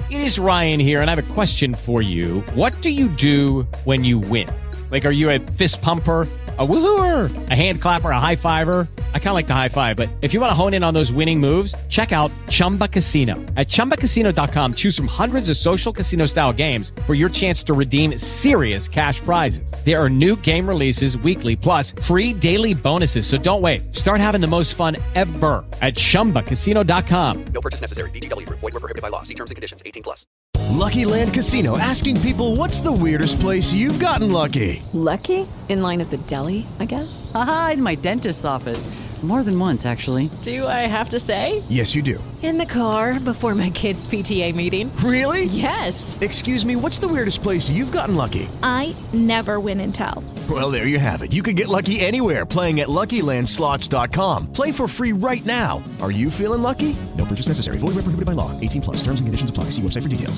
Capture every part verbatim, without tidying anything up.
It is Ryan here, and I have a question for you. What do you do when you win? Like, are you a fist pumper, a woohooer, a hand clapper, a high fiver? I kind of like the high five, but if you want to hone in on those winning moves, check out Chumba Casino. At chumba casino dot com, choose from hundreds of social casino-style games for your chance to redeem serious cash prizes. There are new game releases weekly, plus free daily bonuses. So don't wait. Start having the most fun ever at chumba casino dot com. No purchase necessary. V G W. Void where prohibited by law. See terms and conditions. eighteen plus. Lucky Land Casino, asking people, what's the weirdest place you've gotten lucky? Lucky? In line at the deli, I guess? Aha, in my dentist's office. More than once, actually. Do I have to say? Yes, you do. In the car before my kids' P T A meeting. Really? Yes. Excuse me, what's the weirdest place you've gotten lucky? I never win and tell. Well, there you have it. You can get lucky anywhere, playing at Lucky Land Slots dot com. Play for free right now. Are you feeling lucky? No purchase necessary. Void where prohibited by law. eighteen plus. Terms and conditions apply. See website for details.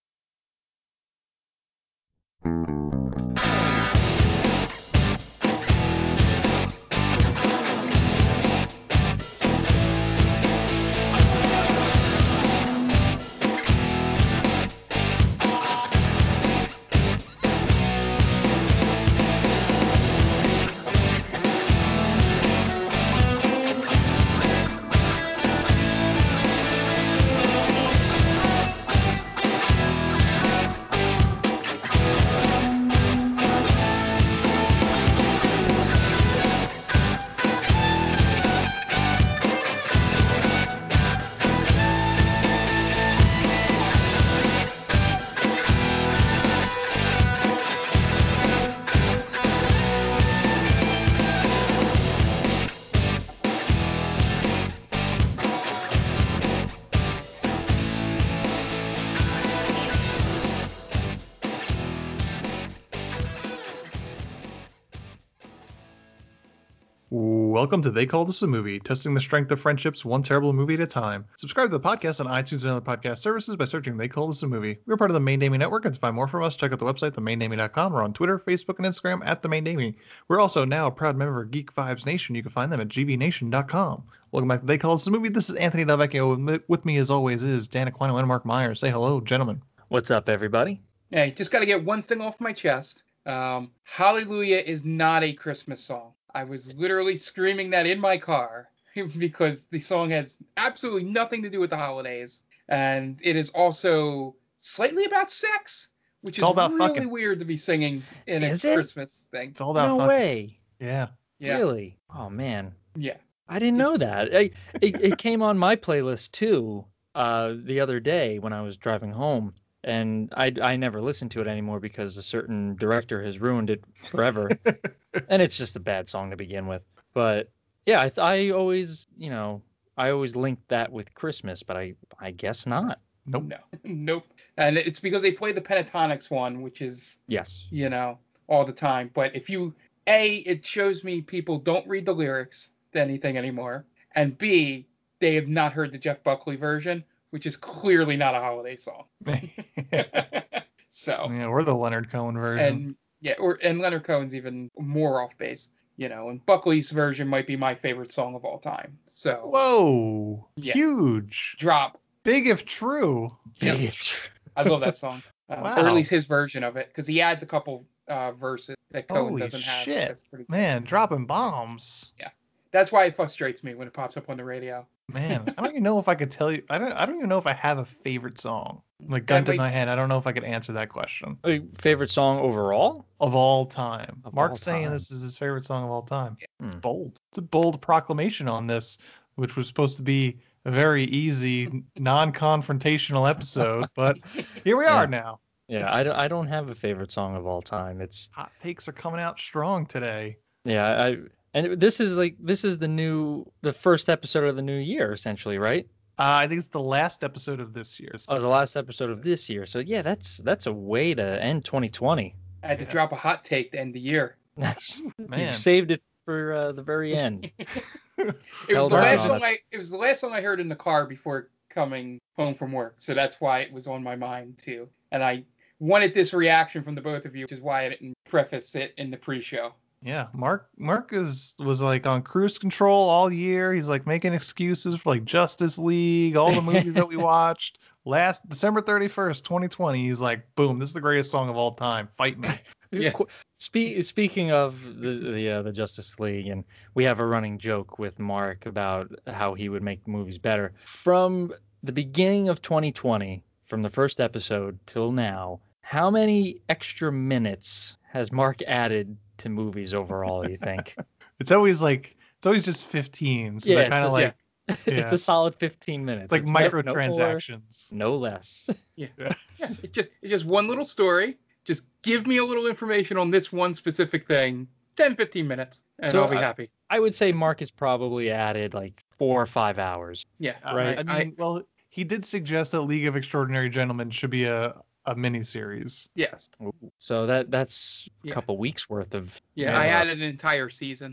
Welcome to They Called Us a Movie, testing the strength of friendships one terrible movie at a time. Subscribe to the podcast on iTunes and other podcast services by searching They Called Us a Movie. We're part of the Main Damie Network, and to find more from us, check out the website, the main damie dot com, or on Twitter, Facebook, and Instagram at The Main Damie. We're also now a proud member of Geek Vibes Nation. You can find them at g v nation dot com. Welcome back to They Called Us a Movie. This is Anthony Delvecchio. With me, as always, is Dan Aquino and Mark Myers. Say hello, gentlemen. What's up, everybody? Hey, just got to get one thing off my chest. Um, Hallelujah is not a Christmas song. I was literally screaming that in my car because the song has absolutely nothing to do with the holidays. And it is also slightly about sex, which It's is all about really fucking. weird to be singing in Is a it? Christmas thing. It's all about No fucking. way. Yeah. Yeah. Really? Oh, man. Yeah. I didn't know that. I, it, it came on my playlist, too, uh, the other day when I was driving home. And I, I never listened to it anymore because a certain director has ruined it forever. And it's just a bad song to begin with. But, yeah, I, I always, you know, I always linked that with Christmas, but I, I guess not. Nope. No. Nope. And it's because they play the Pentatonics one, which is, Yes. you know, all the time. But if you, A, it shows me people don't read the lyrics to anything anymore. And B, they have not heard the Jeff Buckley version, which is clearly not a holiday song. So. Yeah, we're the Leonard Cohen version. And yeah, or and Leonard Cohen's even more off base, you know, and Buckley's version might be my favorite song of all time. So. Whoa. Yeah. Huge. Drop. Big if true. Yeah. I love that song. Uh, Wow. Or at least his version of it, because he adds a couple uh, verses that Cohen Holy doesn't have. shit. That's pretty Man, dropping bombs. That's why it frustrates me when it pops up on the radio. Man, I don't even know if I could tell you. I don't. I don't even know if I have a favorite song. Like gun That to might- my head, I don't know if I could answer that question Like, favorite song overall? of all time. Of Mark's all saying time. this is his favorite song of all time. It's Hmm. bold. It's a bold proclamation on this, which was supposed to be a very easy, non-confrontational episode, but here we are Yeah. now. Yeah, I don't, I don't have a favorite song of all time. It's Hot takes are coming out strong today. yeah, I and this is like this is the new the first episode of the new year essentially, right? Uh, I think it's the last episode of this year's. Oh, the last episode of this year. So yeah, that's that's a way to end twenty twenty. I had to Yeah. drop a hot take to end the year. That's Man. you saved it for uh, the very end. It was Held the on last on song it. I. It was the last song I heard in the car before coming home from work, so that's why it was on my mind too. And I wanted this reaction from the both of you, which is why I didn't preface it in the pre-show. Yeah, Mark Mark is was like on cruise control all year. He's like making excuses for like Justice League, all the movies that we watched. Last December thirty-first, twenty twenty, he's like, boom, this is the greatest song of all time. Fight me. Yeah. Spe- speaking of the the, uh, the Justice League, and we have a running joke with Mark about how he would make movies better. From the beginning of twenty twenty, from the first episode till now, how many extra minutes has Mark added to movies overall, you think? It's always like it's always just fifteen. So Yeah, they're kind of it's like yeah. yeah. It's a solid fifteen minutes. It's like It's no- microtransactions. No, more, no less. Yeah. Yeah. Yeah. It's just it's just one little story. Just give me a little information on this one specific thing. ten, fifteen minutes, and So I'll be I- happy. I would say Mark has probably added like four or five hours. Yeah. Right. I mean, well, he did suggest that League of Extraordinary Gentlemen should be a a miniseries. Yes. So that that's a Yeah. couple weeks worth of. Yeah. Yeah. I added an entire season.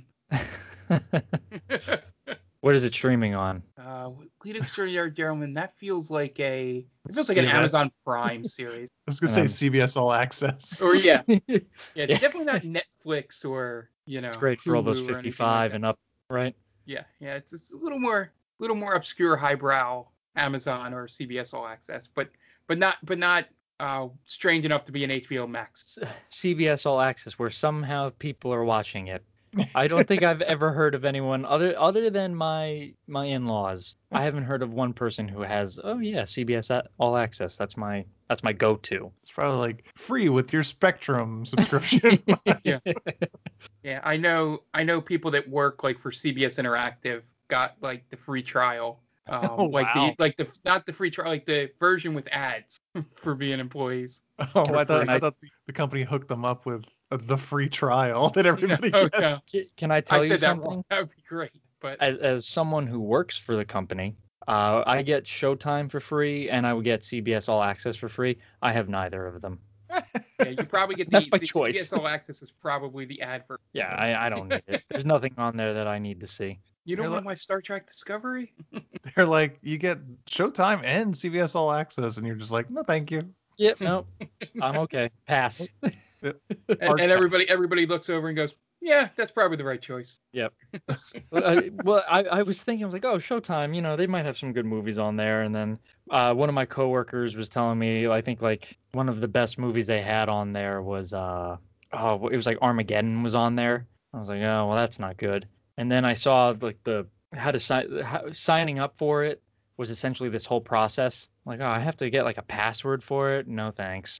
What is it streaming on? Uh, Lead Extraordinary Gentleman, that feels like a it feels like an C B S. Amazon Prime series. I was gonna And say I'm- C B S All Access. Or yeah, yeah, it's Yeah. definitely not Netflix or you know. It's great for all those Hulu or anything fifty-five like and up, right? that. Yeah, yeah, it's, it's a little more, little more obscure, highbrow Amazon or C B S All Access, but but not but not uh strange enough to be an H B O Max. C B S All Access, where somehow people are watching it. I don't think I've ever heard of anyone other other than my my in-laws. I haven't heard of one person who has. Oh yeah, C B S A- All Access. That's my that's my go-to. It's probably like free with your Spectrum subscription. Yeah. Yeah, I know I know people that work like for C B S Interactive got like the free trial. Um, Oh, like wow. the like the not the free trial, like the version with ads for being employees. Oh, I thought free. I thought the, the company hooked them up with uh, the free trial that everybody No, gets. no. Ca- Can I tell I you said that something? wrong. That would be great. But As, as someone who works for the company, uh, I get Showtime for free, and I would get C B S All Access for free. I have neither of them. yeah, you probably get the, That's my the choice. C B S All Access is probably the ad for. Yeah, I, I don't need it. There's nothing on there that I need to see. You don't You're want like- my Star Trek Discovery? They're like, you get Showtime and C B S All Access, and you're just like, no, thank you. Yep, no, I'm okay. Pass. And, and everybody everybody looks over and goes, yeah, that's probably the right choice. Yep. well, I, well, I, I was thinking, I was like, oh, Showtime, you know, they might have some good movies on there. And then uh, one of my coworkers was telling me, I think like one of the best movies they had on there was, uh, oh, it was like Armageddon was on there. I was like, oh, well, that's not good. And then I saw like the how to sign how, signing up for it was essentially this whole process. Like, oh, I have to get like a password for it. No, thanks.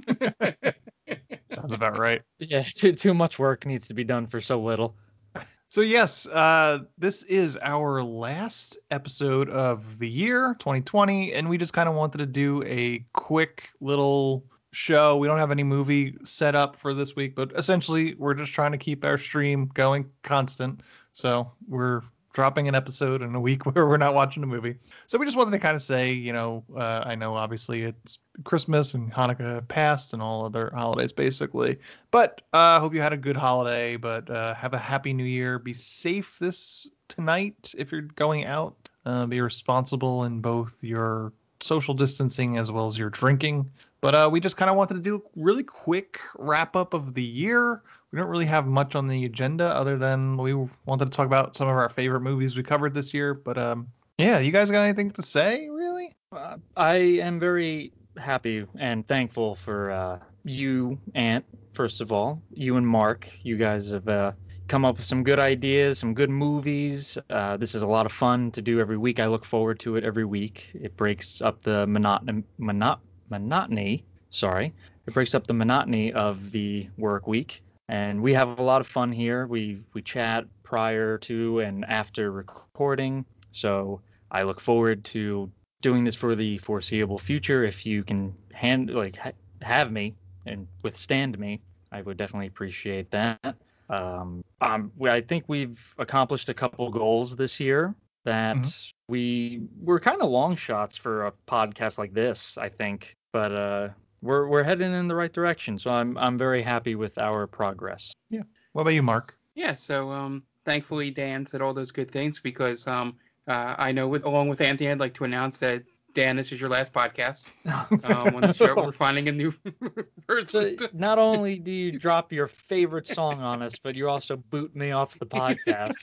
Sounds about right. Yeah, too too much work needs to be done for so little. So yes, uh, this is our last episode of the year, twenty twenty, and we just kind of wanted to do a quick little show. We don't have any movie set up for this week, but essentially we're just trying to keep our stream going constant. So we're dropping an episode in a week where we're not watching a movie. So we just wanted to kind of say, you know, uh, I know obviously it's Christmas and Hanukkah have passed and all other holidays basically, but I uh, hope you had a good holiday, but uh, have a happy new year. Be safe this tonight if you're going out. Uh, be responsible in both your social distancing as well as your drinking. But uh, we just kind of wanted to do a really quick wrap up of the year. We don't really have much on the agenda other than we wanted to talk about some of our favorite movies we covered this year. But um, yeah, you guys got anything to say, really? Uh, I am very happy and thankful for uh, you, Ant, first of all. You and Mark, you guys have uh, come up with some good ideas, some good movies. Uh, this is a lot of fun to do every week. I look forward to it every week. It breaks up the monotony, monot- monotony. Sorry, it breaks up the monotony of the work week. And we have a lot of fun here. We we chat prior to and after recording. So I look forward to doing this for the foreseeable future. If you can hand like ha- have me and withstand me, I would definitely appreciate that. Um, um, we- I think we've accomplished a couple goals this year that Mhm. we were kind of long shots for a podcast like this, I think. But uh, we're we're heading in the right direction. So I'm I'm very happy with our progress. What about you, Mark? Yeah, so um, thankfully Dan said all those good things because um, uh, I know with, along with Anthony, I'd like to announce that Dan, this is your last podcast. Um, on the show, we're finding a new person. So not only do you drop your favorite song on us, but you also boot me off the podcast.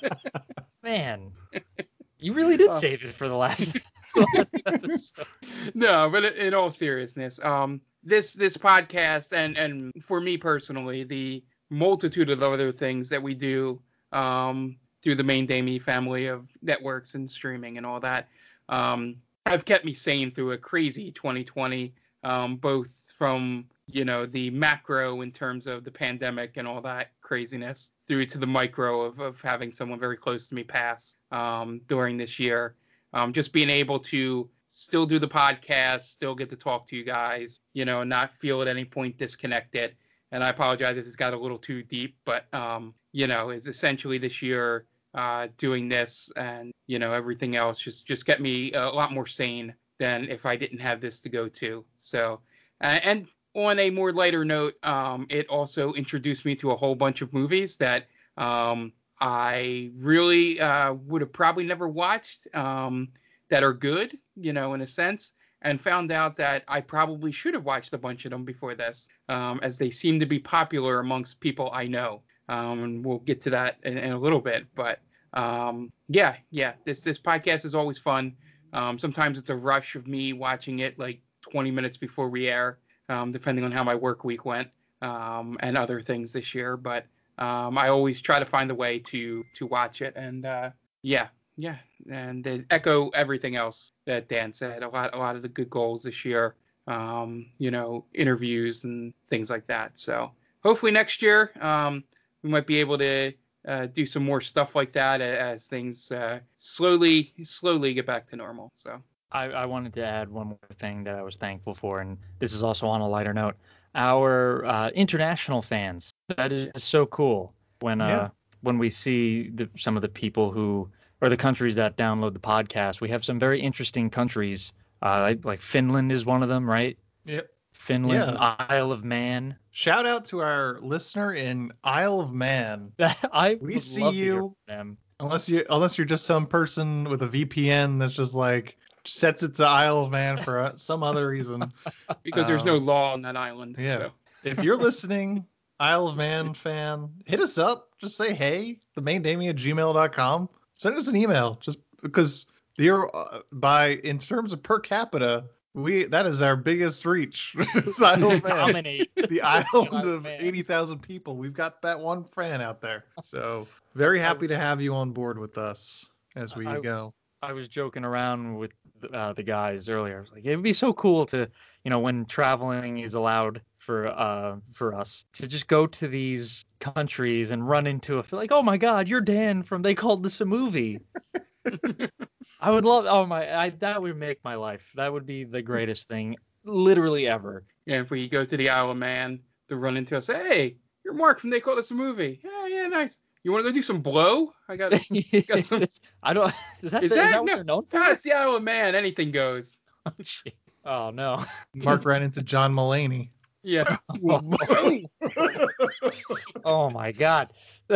Man, you really did save it for the last, the last episode. No, but in all seriousness, um, this this podcast and and for me personally, the multitude of other things that we do um, through the Main Damie family of networks and streaming and all that. Um, have kept me sane through a crazy twenty twenty, um, both from, you know, the macro in terms of the pandemic and all that craziness through to the micro of, of having someone very close to me pass um, during this year. Um, just being able to still do the podcast, still get to talk to you guys, you know, not feel at any point disconnected. And I apologize if this got a little too deep, but, um, you know, is essentially this year uh, doing this and, you know, everything else just, just get me a lot more sane than if I didn't have this to go to. So, uh, and on a more lighter note, um, it also introduced me to a whole bunch of movies that um, I really uh, would have probably never watched um, that are good, you know, in a sense, and found out that I probably should have watched a bunch of them before this, um, as they seem to be popular amongst people I know. Um, and we'll get to that in, in a little bit. But um, yeah, yeah, this this podcast is always fun. Um, sometimes it's a rush of me watching it like twenty minutes before we air, um, depending on how my work week went um, and other things this year. But um, I always try to find a way to to watch it. And uh, yeah, yeah, and they echo everything else that Dan said. A lot, a lot of the good goals this year. Um, you know, interviews and things like that. So hopefully next year um, we might be able to uh, do some more stuff like that as things uh, slowly, slowly get back to normal. So I, I wanted to add one more thing that I was thankful for, and this is also on a lighter note. Our uh, international fans, that is so cool when uh, Yeah. when we see the, some of the people who, or the countries that download the podcast. We have some very interesting countries, uh, like, like Finland is one of them, right? Yep. Finland, Yeah. Isle of Man. Shout out to our listener in Isle of Man. I We would see love to hear you. from them. Unless you, unless you're just some person with a V P N that's just like sets it to Isle of Man for uh, some other reason. because there's no Um, law on that island. Yeah. So. If you're listening, Isle of Man fan, hit us up. Just say hey, the main damie at gmail dot com. Send us an email. Just because you're uh, by in terms of per capita, we that is our biggest reach. It's Isle of Man. Dominate. The island Isle of of Man. eighty thousand people. We've got that one fan out there. So very happy to have you on board with us as we I- go. I was joking around with uh, the guys earlier. I was like, it would be so cool to, you know, when traveling is allowed for uh for us to just go to these countries and run into a like, oh my God, you're Dan from They Called This a Movie. I would love. Oh my, I, that would make my life. That would be the greatest thing, literally ever. Yeah, if we go to the Isle of Man to run into us, hey, you're Mark from They Called Us a Movie. Yeah, yeah, nice. You want to go do some blow? I got, got some. I don't. Is that, Is the, that, is that what no, they're known for? Ah, it's the Isle of Man. Anything goes. Oh, shit. Oh no. Mark ran into John Mulaney. Yeah. Oh my God.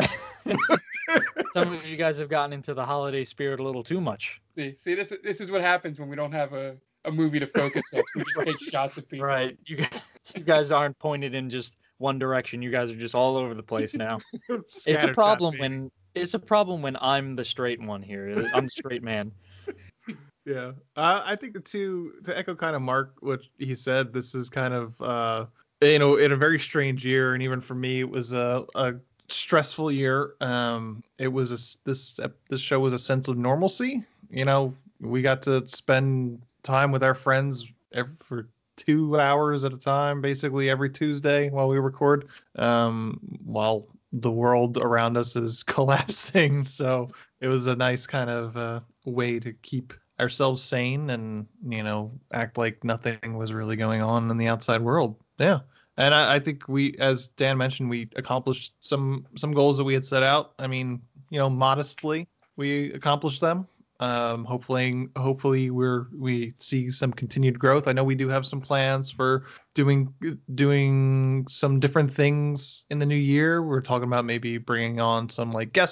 Some of you guys have gotten into the holiday spirit a little too much. see, see, this this is what happens when we don't have a, a movie to focus on. We just take shots at people. Right. You guys, you guys aren't pointed in just one direction. You guys are just all over the place now. It's a Scattershot, problem baby. when it's a problem when I'm the straight one here. I'm the straight man. Yeah, uh, I think the two to echo kind of Mark what he said. This is kind of uh, you know in a very strange year, and even for me, it was a, a stressful year. Um, it was a, this this show was a sense of normalcy. You know, we got to spend time with our friends every, for two hours at a time, basically every Tuesday while we record. Um, while the world around us is collapsing, so it was a nice kind of uh, way to keep ourselves sane and, you know, act like nothing was really going on in the outside world. Yeah. And I, I think we, as Dan mentioned, we accomplished some some goals that we had set out. I mean, you know, modestly, we accomplished them. Um, hopefully, hopefully we're we see some continued growth. I know we do have some plans for doing doing some different things in the new year. We're talking about maybe bringing on some like guest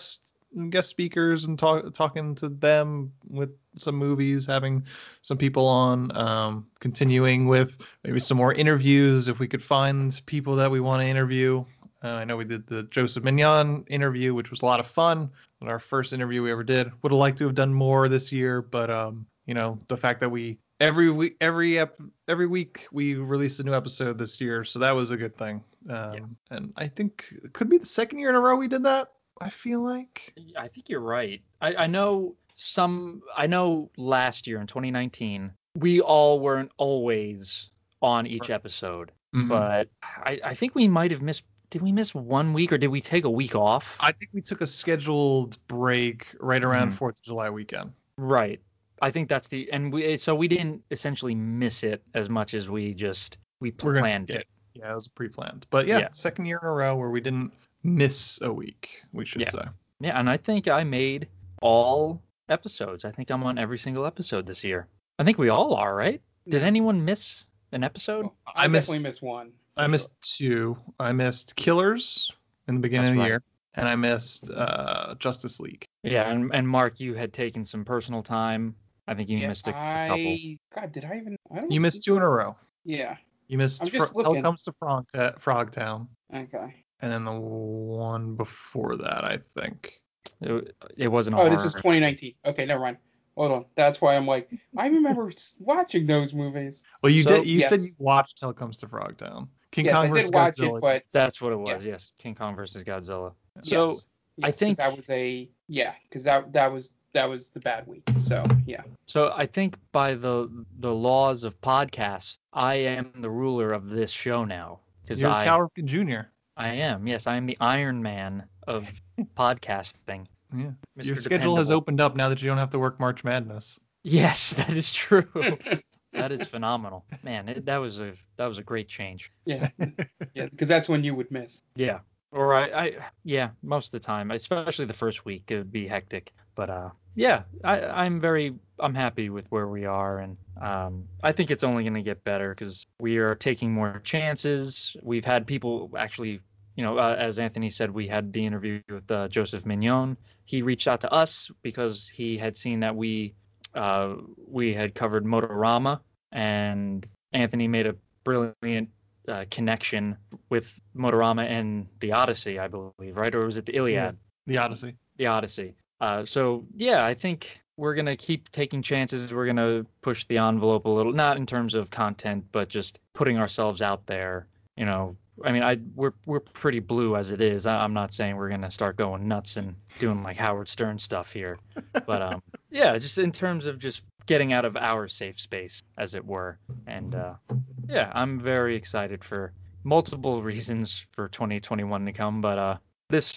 guest speakers and talk, talking to them with some movies, having some people on, um, continuing with maybe some more interviews if we could find people that we want to interview. Uh, I know we did the Joseph Mignon interview, which was a lot of fun. Our first interview we ever did. Would have liked to have done more this year, but um, you know, the fact that we every week every ep- every week we released a new episode this year, so that was a good thing. Um, yeah. And I think it could be the second year in a row we did that. I feel like. I think you're right. I, I know some. I know last year in twenty nineteen we all weren't always on each episode, mm-hmm. but I, I think we might have missed. Did we miss one week or did we take a week off? I think we took a scheduled break right around mm-hmm. fourth of July weekend. Right. I think that's the and we so we didn't essentially miss it as much as we just we planned gonna, it. Yeah, it was pre-planned. But yeah, yeah, second year in a row where we didn't miss a week, we should yeah. say. Yeah, and I think I made all episodes. I think I'm on every single episode this year. I think we all are, right? Did anyone miss an episode? Well, I, I missed, definitely missed one. I missed two. I missed Killers in the beginning That's of the right. year, and I missed uh, Justice League. Yeah, and, and Mark, you had taken some personal time. I think you yeah, missed a, I, a couple. God, did I even? I don't you missed two in a row. Yeah. You missed I'm just Fro- Hell Comes to Frog, uh, Frogtown. Okay. And then the one before that, I think. It, it wasn't. Oh, horror. This is twenty nineteen. Okay, never mind. Hold on. That's why I'm like, I remember watching those movies. Well, you so, did. You yes. said you watched Hell Comes to Frogtown. King yes, Kong I versus did watch Godzilla. it, but that's what it was. Yeah. Yes, King Kong versus Godzilla. So yes. Yes, I think that was a yeah, because that that was that was the bad week. So yeah. So I think by the the laws of podcasts, I am the ruler of this show now. You're I, Cal Ripken Junior I am. Yes, I am the Iron Man of podcasting. Yeah. Mister Your schedule Dependable. has opened up now that you don't have to work March Madness. Yes, that is true. That is phenomenal, man. It, that was a that was a great change. Yeah, yeah, because that's when you would miss. Yeah, or I, I, yeah, most of the time, especially the first week, it would be hectic. But uh, yeah, I, I'm very, I'm happy with where we are, and um, I think it's only going to get better because we are taking more chances. We've had people actually, you know, uh, as Anthony said, we had the interview with uh, Joseph Mignon. He reached out to us because he had seen that we. Uh, we had covered Motorama, and Anthony made a brilliant uh, connection with Motorama and the Odyssey, I believe, right? Or was it the Iliad? Yeah, the Odyssey. The Odyssey. Uh, so, yeah, I think we're going to keep taking chances. We're going to push the envelope a little, not in terms of content, but just putting ourselves out there. You know, I mean, I we're we're pretty blue as it is. I, I'm not saying we're going to start going nuts and doing like Howard Stern stuff here. But, um, yeah, just in terms of just getting out of our safe space, as it were. And, uh, yeah, I'm very excited for multiple reasons for twenty twenty-one to come. But uh, this,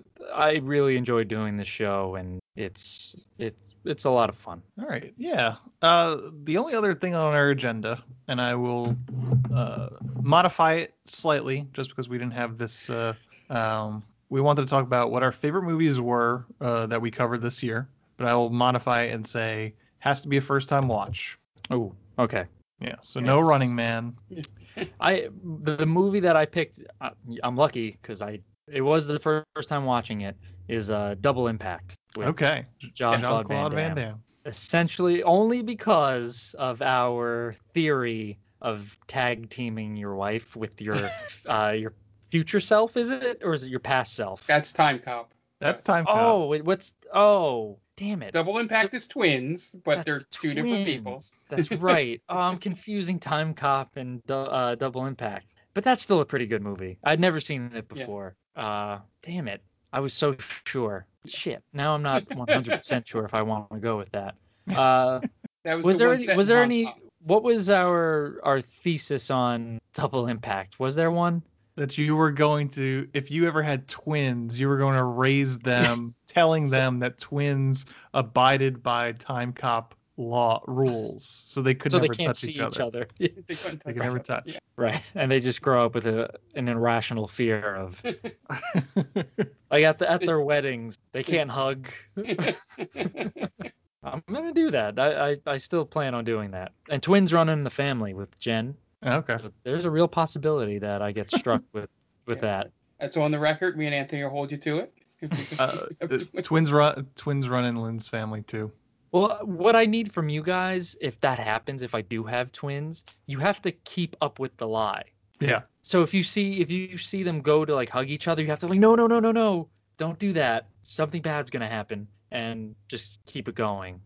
I really enjoy doing this show, and it's it's it's a lot of fun. All right, yeah. Uh, the only other thing on our agenda, and I will uh, modify it slightly, just because we didn't have this. Uh, um, we wanted to talk about what our favorite movies were uh, that we covered this year, but I will modify it and say has to be a first-time watch. Oh, okay. Yeah. So no Running Man. I the movie that I picked, I'm lucky because I it was the first time watching it. Is uh, Double Impact. With okay. John Claude Van, Van Damme. Essentially, only because of our theory of tag teaming your wife with your uh, your future self, is it, or is it your past self? That's Time Cop. That's Time Cop. Oh, wait, what's oh, damn it. Double Impact is twins, but That's they're two twins. different people. That's right. Oh, I'm confusing Time Cop and uh, Double Impact, but that's still a pretty good movie. I'd never seen it before. Yeah. Uh, damn it. I was so sure. Shit. Now I'm not one hundred percent sure if I want to go with that. Uh, that was, was the there one any? Was there any? Cop. What was our our thesis on Double Impact? Was there one? That you were going to, if you ever had twins, you were going to raise them, telling them that twins abided by Time Cop law rules, so they could so never they can't touch see each other. Each other. they couldn't they could never touch. Yeah. Right, and they just grow up with a an irrational fear of, like at the at their weddings, they can't hug. I'm gonna do that. I, I I still plan on doing that. And twins run in the family with Jen. Okay. So there's a real possibility that I get struck with with yeah. that. That's on the record. Me and Anthony will hold you to it. Uh, the twins run twins run in Lynn's family too. Well, what I need from you guys, if that happens, if I do have twins, you have to keep up with the lie. Yeah. So if you see if you see them go to like hug each other, you have to like no no no no no don't do that. Something bad's gonna happen, and just keep it going.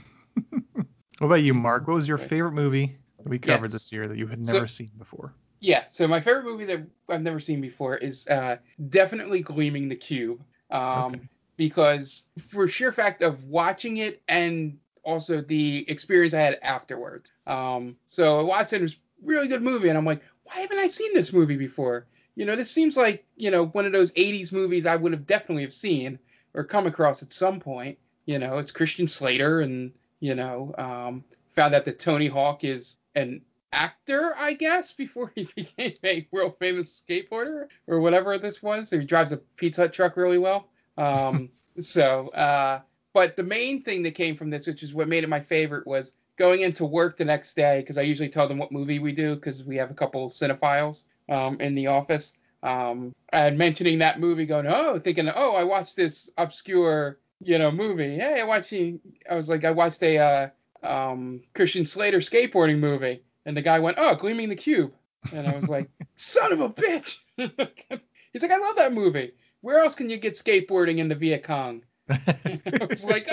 What about you, Mark? What was your favorite movie that we covered Yes. this year that you had So- never seen before? Yeah, so my favorite movie that I've never seen before is uh, definitely Gleaming the Cube. Um, Okay. Because for sheer fact of watching it and also the experience I had afterwards. Um, so I watched it, it was a really good movie, and I'm like, why haven't I seen this movie before? You know, this seems like, you know, one of those eighties movies I would have definitely have seen or come across at some point. You know, it's Christian Slater, and, you know, um, found out that Tony Hawk is an actor, I guess, before he became a world famous skateboarder or whatever this was. Or he drives a Pizza Hut truck really well. Um, so, uh, but the main thing that came from this, which is what made it my favorite, was going into work the next day, because I usually tell them what movie we do, because we have a couple cinephiles um, in the office. Um, and mentioning that movie, going, oh, thinking, oh, I watched this obscure, you know, movie. Hey, I watched, I was like, I watched a uh, um, Christian Slater skateboarding movie. And the guy went, oh, Gleaming the Cube. And I was like, son of a bitch. He's like, I love that movie. Where else can you get skateboarding in the Viet Cong? I was like,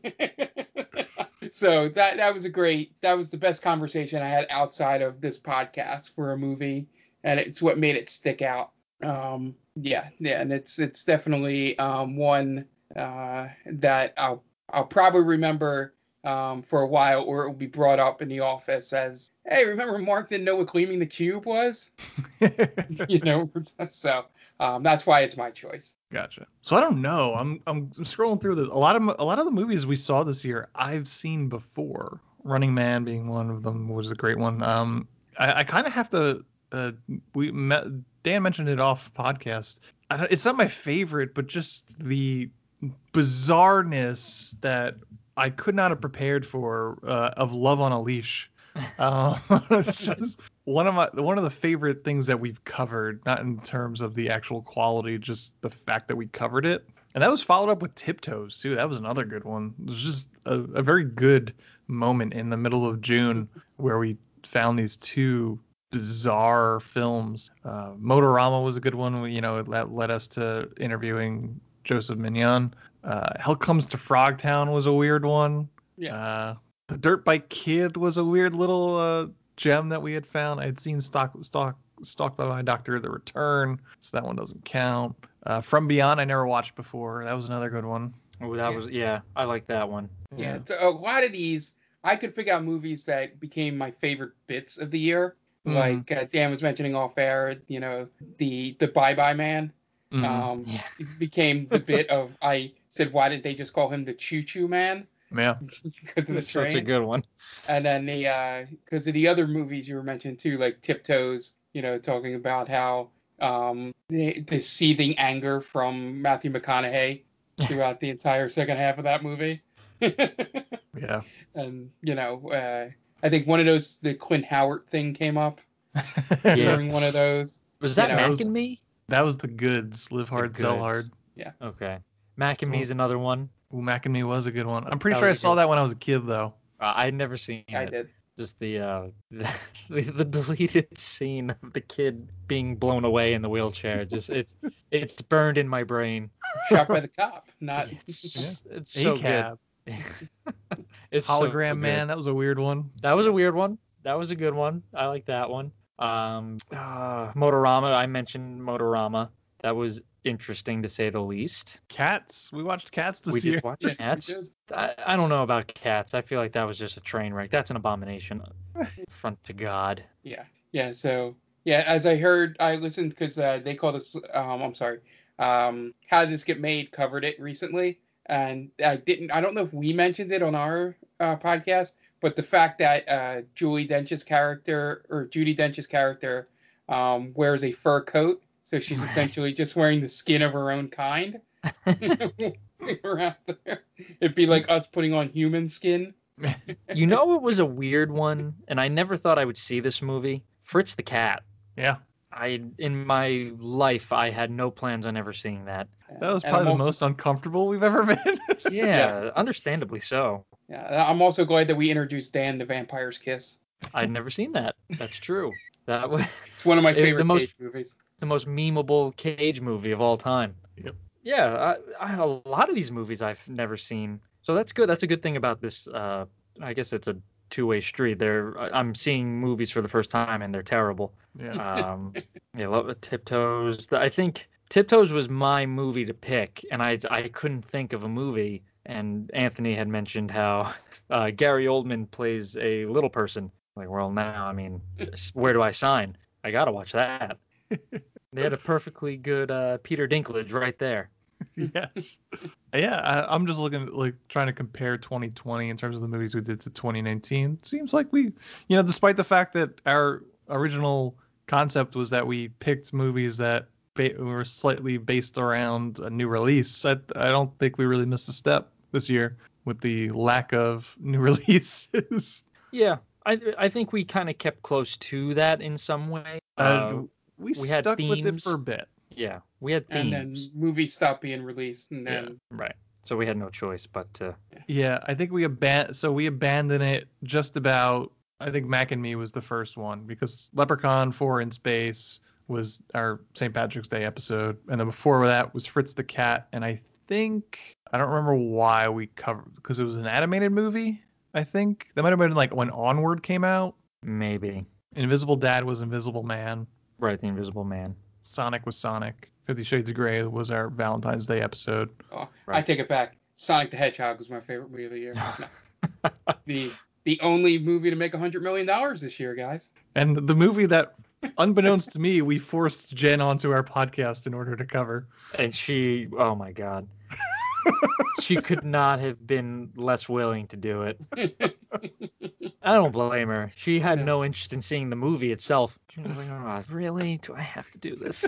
oh. So that that was a great, that was the best conversation I had outside of this podcast for a movie, and it's what made it stick out. Um, yeah, yeah, and it's it's definitely um, one uh, that I'll I'll probably remember um, for a while, or it will be brought up in the office as, hey, remember Mark didn't know what Gleaming the Cube was? You know, so um, that's why it's my choice. Gotcha. So I don't know. I'm I'm scrolling through the a lot of a lot of the movies we saw this year I've seen before. Running Man being one of them was a great one. Um, I, I kind of have to. Uh, we met, Dan mentioned it off podcast. I don't, it's not my favorite, but just the bizarreness that I could not have prepared for uh, of Love on a Leash. Uh, it's just one of my one of the favorite things that we've covered, not in terms of the actual quality, just the fact that we covered it. And that was followed up with Tiptoes too. That was another good one. It was just a, a very good moment in the middle of June where we found these two bizarre films. Uh, Motorama was a good one. You know, that led us to interviewing Joseph Mignon. Uh, Hell Comes to Frogtown was a weird one. Yeah. Uh, The Dirt Bike Kid was a weird little uh, gem that we had found. I had seen Stalk, Stalk, Stalked by My Doctor, The Return, so that one doesn't count. Uh, From Beyond, I never watched before. That was another good one. Oh, that Yeah. was yeah, I like that one. Yeah, so a lot of these, I could pick out movies that became my favorite bits of the year. Mhm. Like uh, Dan was mentioning off air, you know, the the Bye Bye Man. Mhm. Um, Yeah. it became the bit of, I said, why didn't they just call him the Choo Choo Man? Yeah. Because of the It's train. such a good one. And then the, because of the other movies you were mentioning too, like Tiptoes, you know, talking about how um, the, the seething anger from Matthew McConaughey throughout the entire second half of that movie. Yeah. And, you know, uh, I think one of those, the Quinn Howard thing came up Yeah. during one of those. Was that You know, Mac was- and Me? That was The Goods. Live Hard, Sell Goods. Hard. Okay. Mac and Me's another one. Ooh, Mac and Me was a good one. I'm pretty That sure I was a saw good- that when I was a kid, though. Uh, I'd never seen I it. did. Just the uh the, the deleted scene of the kid being blown away in the wheelchair. Just it's it's burned in my brain. Shot by the cop, not. It's, Yeah. it's so A-Cab. good. It's so Hologram good. Man, that was a weird one. That was a weird one. That was a good one. I like that one. Um, uh, Motorama. I mentioned Motorama. That was interesting to say the least. Cats. We watched Cats this we year. did watch Yeah, we Cats. did. I, I don't know about Cats. I feel like that was just a train wreck. That's an abomination. Front to God. Yeah, yeah. So yeah, as I heard, I listened because uh, they called us. Um, I'm sorry. Um, How Did This Get Made covered it recently, and I didn't. I don't know if we mentioned it on our uh, podcast, but the fact that uh, Julie Dench's character or Judi Dench's character um, wears a fur coat, so she's essentially just wearing the skin of her own kind. Around there. It'd be like us putting on human skin. You know, it was a weird one, and I never thought I would see this movie. Fritz the Cat. Yeah. I in my life I had no plans on ever seeing that. That was And probably I'm the also- most uncomfortable we've ever been. Yeah, Yes. understandably so. Yeah, I'm also glad that we introduced Dan the Vampire's Kiss. I'd never seen that. That's true. That was It's one of my It- the favorite most- Cage movies. the most memeable Cage movie of all time. Yep. Yeah, I, I, a lot of these movies I've never seen. So that's good. That's a good thing about this. Uh, I guess it's a two-way street. They're, I'm seeing movies for the first time and they're terrible. Yeah. Um, yeah, love the Tiptoes. I think Tiptoes was my movie to pick, and I I couldn't think of a movie. And Anthony had mentioned how uh, Gary Oldman plays a little person. Like, well, now, I mean, where do I sign? I gotta watch that. They had a perfectly good uh, Peter Dinklage right there. Yes. Yeah, I, I'm just looking at, like, trying to compare twenty twenty in terms of the movies we did to twenty nineteen. It seems like we, you know, despite the fact that our original concept was that we picked movies that ba- were slightly based around a new release, I, I don't think we really missed a step this year with the lack of new releases. Yeah, I I think we kind of kept close to that in some way. Uh, Uh, we, we had stuck with it themes. for a bit. yeah, we had And then themes. movies stopped being released, and then Right. So we had no choice but to. Yeah, I think we aban- so we abandoned it just about. I think Mac and Me was the first one because Leprechaun four in Space was our Saint Patrick's Day episode, and then before that was Fritz the Cat, and I think I don't remember why we covered because it was an animated movie. I think that might have been like when Onward came out. Maybe. Invisible Dad was Invisible Man. Right, the Invisible Man. Sonic was Sonic. Fifty Shades of Grey was our Valentine's Day episode. oh, I Right. take it back. Sonic the Hedgehog was my favorite movie of the year. No. the the only movie to make a hundred million dollars this year, guys. And the movie that, unbeknownst to me, we forced Jen onto our podcast in order to cover. And she, oh my God. She could not have been less willing to do it. I don't blame her. She had No. no interest in seeing the movie itself. She was like, oh, really? Do I have to do this?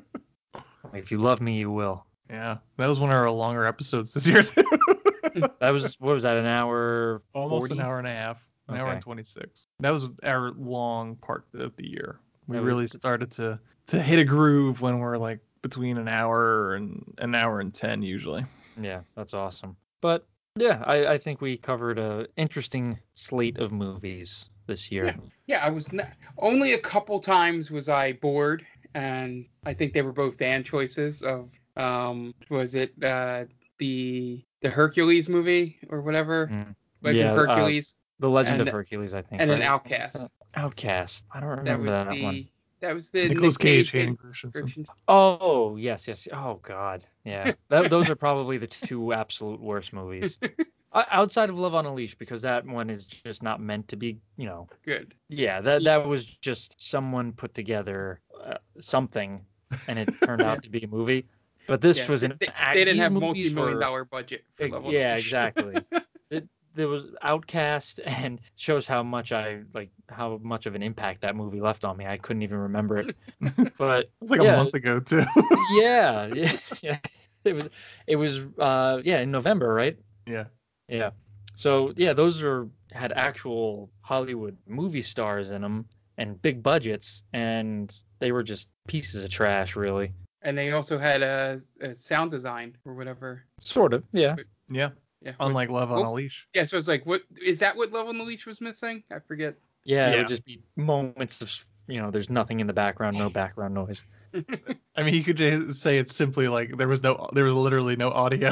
If you love me, you will. Yeah, that was one of our longer episodes this year too. That was, what was that, an hour? Almost forty? an hour and a half, an hour Okay. and twenty-six. That was our long part of the year. We That was- really started to to hit a groove when we're like between an hour and an hour and ten usually. Yeah, that's awesome. But yeah, I, I think we covered a interesting slate of movies this year. Yeah, I was not, only a couple times was I bored, and I think they were both Dan choices of um was it uh the the Hercules movie or whatever, Mm. Legend Yeah, of uh, Hercules, The Legend And- of Hercules, I think. and then right? Outcast. Outcast. I don't That remember was that, the one. that was the Nicolas Nick Cage, Cage Hayden Christensen. Christensen. Oh, yes, yes. Oh, God. Yeah. That, those are probably the two absolute worst movies. O- Outside of Love on a Leash, because that one is just not meant to be, you know. Good. Yeah, that that was just someone put together uh, something, and it turned out to be a movie. But this Yeah, was an. they, act- they didn't these have movies multi-million were- dollar budget for Ex- Love on yeah, the Leash. exactly. it, there was Outcast, and shows how much I like how much of an impact that movie left on me. I couldn't even remember it. But It was like yeah, a month ago too. yeah, yeah, yeah. It was it was uh yeah, in November, right? Yeah. Yeah. So yeah, those are had actual Hollywood movie stars in them and big budgets, and they were just pieces of trash, really. And they also had a, a sound design or whatever. Sort of, yeah. Yeah. Yeah. what- Unlike Love on oh, a Leash. Yeah, so it's like, what is that? What Love on the Leash was missing? I forget. Yeah, it Yeah. would just be moments of, you know, there's nothing in the background, no background noise. I mean, you could just say it's simply like there was no, there was literally no audio.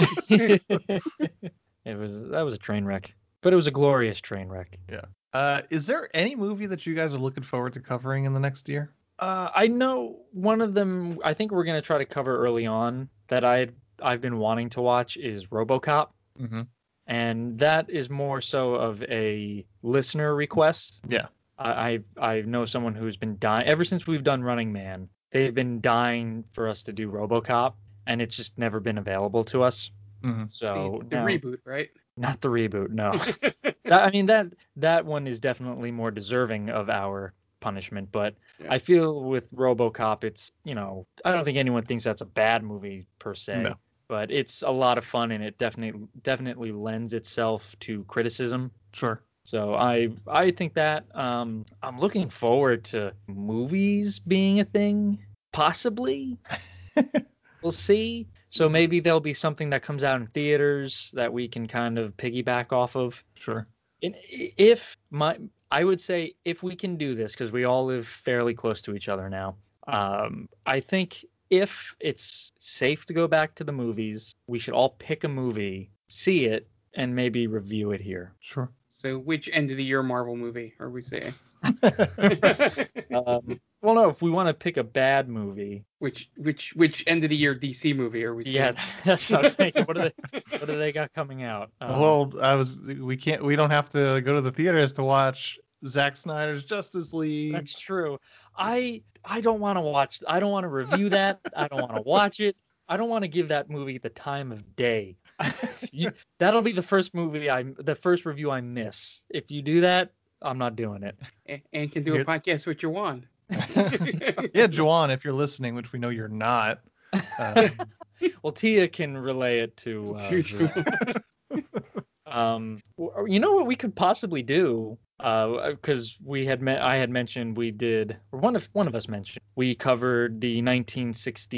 It was that was a train wreck, but it was a glorious train wreck. Uh, is there any movie that you guys are looking forward to covering in the next year? Uh, I know one of them. I think we're gonna try to cover early on that I I've been wanting to watch is RoboCop, Mm-hmm. and that is more so of a listener request. Yeah. I I I know someone who's been dying ever since we've done Running Man. They've been dying for us to do RoboCop, and it's just never been available to us. Mm-hmm. So the the now- reboot, right? not the reboot, no. That, I mean that that one is definitely more deserving of our punishment, but Yeah. I feel with RoboCop, it's you know I don't think anyone thinks that's a bad movie per se, No. but it's a lot of fun and it definitely definitely lends itself to criticism. Sure. So I I think that um, I'm looking forward to movies being a thing, possibly. We'll see. So maybe there'll be something that comes out in theaters that we can kind of piggyback off of. Sure. And if my, I would say if we can do this, because we all live fairly close to each other now, um, I think if it's safe to go back to the movies, we should all pick a movie, see it, and maybe review it here. Sure. So which end of the year Marvel movie are we saying? um, well, no, if we want to pick a bad movie. Which which which end of the year D C movie are we saying? Yeah, that's what I was thinking. What do they what do they got coming out? Um, well, I was we can't we don't have to go to the theaters to watch Zack Snyder's Justice League. That's true. I I don't want to watch. I don't want to review that. I don't want to watch it. I don't want to give that movie the time of day. you, that'll be the first movie I the first review I miss. If you do that, I'm not doing it. And, and can do a podcast with Juwan. Yeah, Juwan, if you're listening, which we know you're not. Um, well, Tia can relay it to. Uh, um, you know what we could possibly do? Because uh, we had met, I had mentioned we did, or one of one of us mentioned we covered the nineteen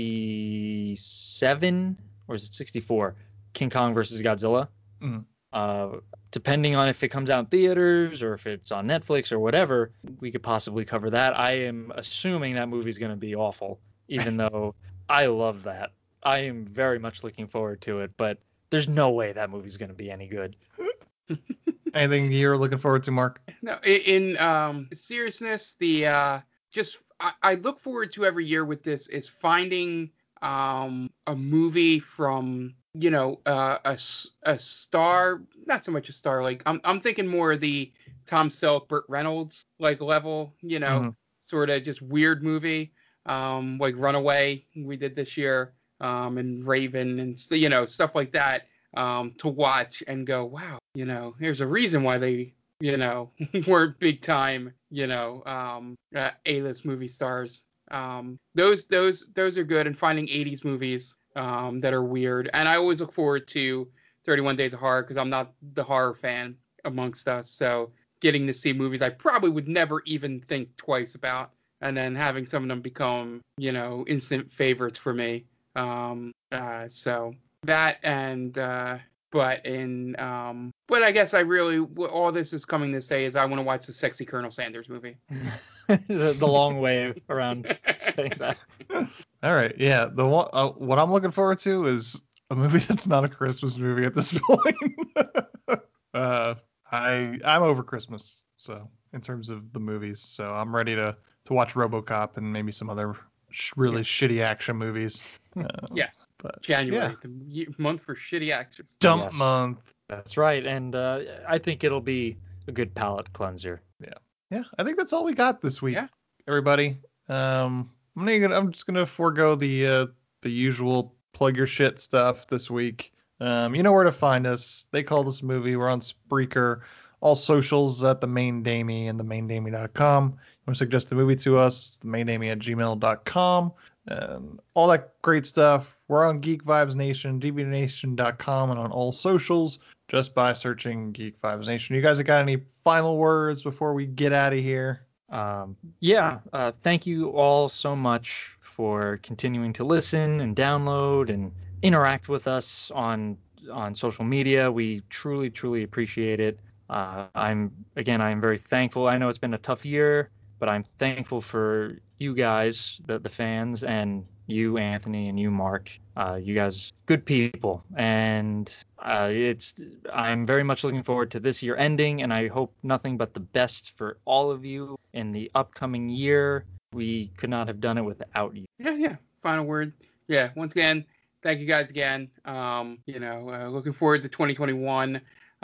sixty-seven or is it sixty-four King Kong versus Godzilla. Mm. Uh, depending on if it comes out in theaters or if it's on Netflix or whatever, we could possibly cover that. I am assuming that movie's going to be awful, even though I love that. I am very much looking forward to it, but there's no way that movie's going to be any good. Anything you're looking forward to, Mark? No, in, in um, seriousness, the uh, just I, I look forward to every year with this is finding um, a movie from you know uh, a a star, not so much a star like I'm I'm thinking more of the Tom Selleck, Burt Reynolds like level, you know, Mm-hmm. sort of just weird movie, um, like Runaway we did this year, um, and Raven and you know stuff like that. Um, to watch and go, wow, you know, there's a reason why they, you know, weren't big time, you know, um, uh, A-list movie stars. Um, those, those, those are good. And finding eighties movies um, that are weird. And I always look forward to thirty-one Days of Horror because I'm not the horror fan amongst us. So getting to see movies I probably would never even think twice about, and then having some of them become, you know, instant favorites for me. Um, uh, so. That and uh, but in um, but I guess I really all this is coming to say is I want to watch the sexy Colonel Sanders movie. the, the long way around saying that. All right, yeah. The one uh, what I'm looking forward to is a movie that's not a Christmas movie at this point. uh, I I'm over Christmas, so in terms of the movies, so I'm ready to to watch RoboCop and maybe some other sh- really yeah. shitty action movies. Um, yes. But, January, yeah. the month for shitty actors. Dump yes. month. That's right, and uh, I think it'll be a good palate cleanser. Yeah, yeah. I think that's all we got this week, yeah. everybody. Um, I'm gonna, I'm just gonna forego the uh, the usual plug your shit stuff this week. Um, you know where to find us. They Call This Movie. We're on Spreaker. All socials at the Main Damie and the main damie dot com. You want to suggest a movie to us? The main damie at gmail dot com. And all that great stuff. We're on Geek Vibes Nation, d v nation dot com, and on all socials just by searching Geek Vibes Nation. You guys have got any final words before we get out of here? Um, yeah, uh, thank you all so much for continuing to listen and download and interact with us on on social media. We truly, truly appreciate it. Uh, I'm again, I'm very thankful. I know it's been a tough year, but I'm thankful for you guys, the, the fans, and you, Anthony, and you, Mark. Uh, you guys, good people, and uh, it's. I'm very much looking forward to this year ending, and I hope nothing but the best for all of you in the upcoming year. We could not have done it without you. Yeah, yeah. Final word. Yeah. Once again, thank you guys again. Um, you know, uh, looking forward to twenty twenty-one.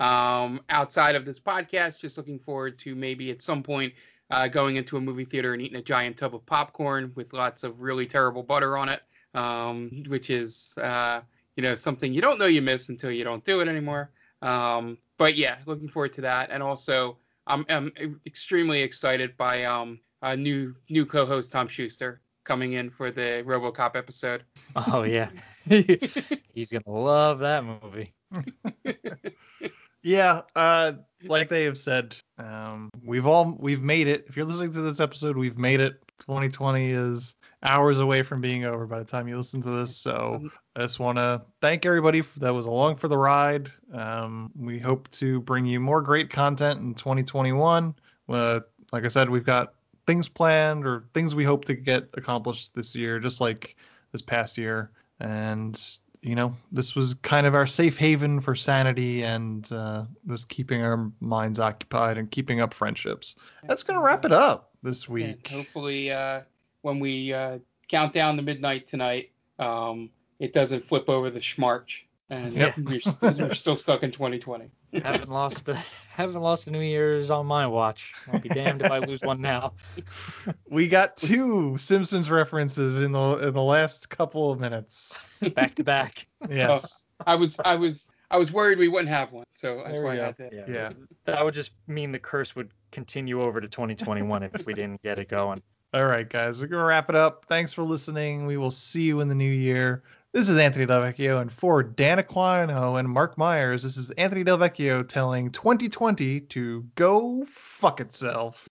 Um, outside of this podcast, just looking forward to maybe at some point uh, going into a movie theater and eating a giant tub of popcorn with lots of really terrible butter on it, um, which is, uh, you know, something you don't know you miss until you don't do it anymore. Um, but yeah, looking forward to that. And also, I'm, I'm extremely excited by um, a new new co-host Tom Schuster coming in for the RoboCop episode. Oh yeah, he's gonna love that movie. Yeah, uh, like they have said, um, we've all we've made it. If you're listening to this episode, we've made it. twenty twenty is hours away from being over by the time you listen to this. So I just want to thank everybody that was along for the ride. Um, we hope to bring you more great content in twenty twenty-one. Uh, like I said, we've got things planned or things we hope to get accomplished this year, just like this past year. And you know, this was kind of our safe haven for sanity and uh, was keeping our minds occupied and keeping up friendships. That's going to wrap it up this week. And hopefully, uh, when we uh, count down to midnight tonight, um, it doesn't flip over the schmarch, and Yep. we're, st- we're still stuck in twenty twenty. haven't lost a, haven't lost a New Year's on my watch. I'll be damned if I lose one now. We got two Simpsons references in the in the last couple of minutes. Back to back. Yes. Oh, I was I was I was worried we wouldn't have one, so that's There why we I go. had to. Yeah. Yeah. That would just mean the curse would continue over to twenty twenty-one if we didn't get it going. All right, guys, we're going to wrap it up. Thanks for listening. We will see you in the new year. This is Anthony Del Vecchio, and for Dan Aquino and Mark Myers, this is Anthony Del Vecchio telling twenty twenty to go fuck itself.